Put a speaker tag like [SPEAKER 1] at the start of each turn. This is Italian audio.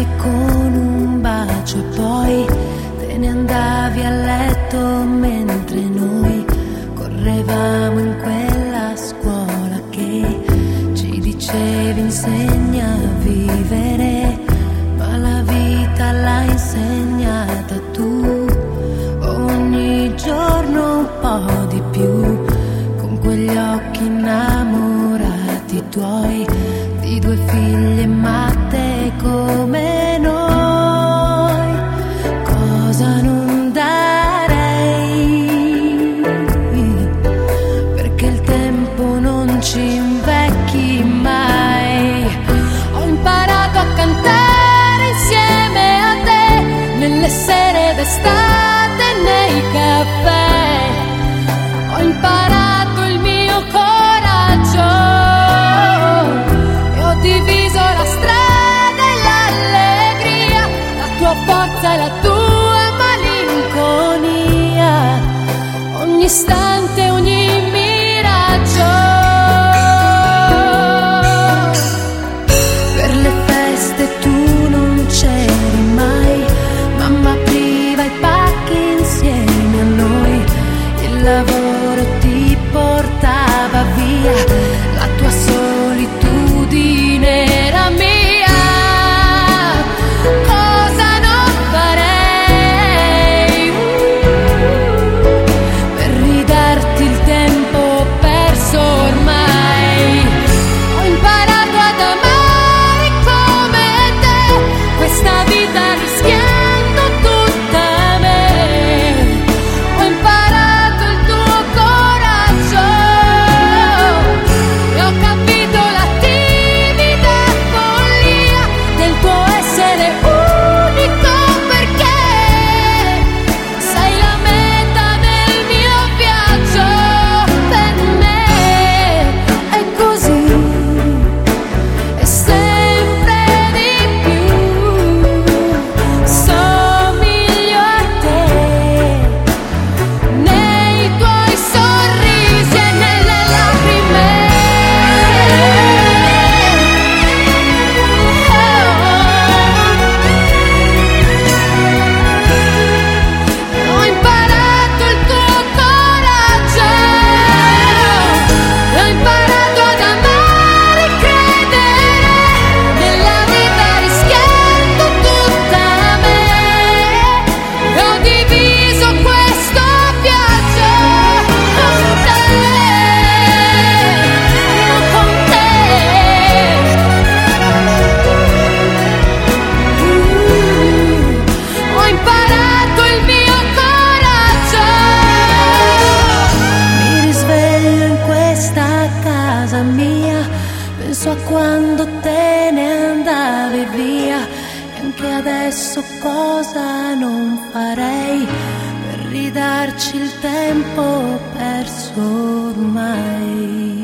[SPEAKER 1] con un bacio e poi te ne andavi a letto mentre noi correvamo in quella scuola che ci dicevi insegna a vivere, ma la vita l'hai insegnata tu, ogni giorno un po' di più, con quegli occhi innamorati tuoi, di due figlie matte come noi. Cosa non darei perché il tempo non ci invecchi mai. Ho imparato a cantare insieme a te nelle sere d'estate, nei caffè. Ho imparato il mio coraggio e ho diviso la strada e l'allegria, la tua forza e la tua malinconia, ogni istante, ogni miraggio. Per le feste tu non c'eri mai, mamma apriva i pacchi insieme a noi, il lavoro ti portava via, la tua solitudine era mia. Cosa non farei per ridarti il tempo perso ormai. Ho imparato ad amare come te, questa vita rischiando tutta me. Ho imparato il tuo coraggio e ho capito la timida follia del tuo essere unico, perché sei la meta del mio viaggio. Per me è così e sempre di più somiglio a te, nei tuoi sorrisi e nelle lacrime. Ho imparato il tuo coraggio, ho imparato ad amare e credere nella vita rischiando tutta me. Ho diviso questo viaggio con te, con te. Ho imparato il mio coraggio. Mi risveglio in questa casa mia, penso a quando te ne andavi via, e anche adesso cosa non farei per ridarci il tempo perso ormai.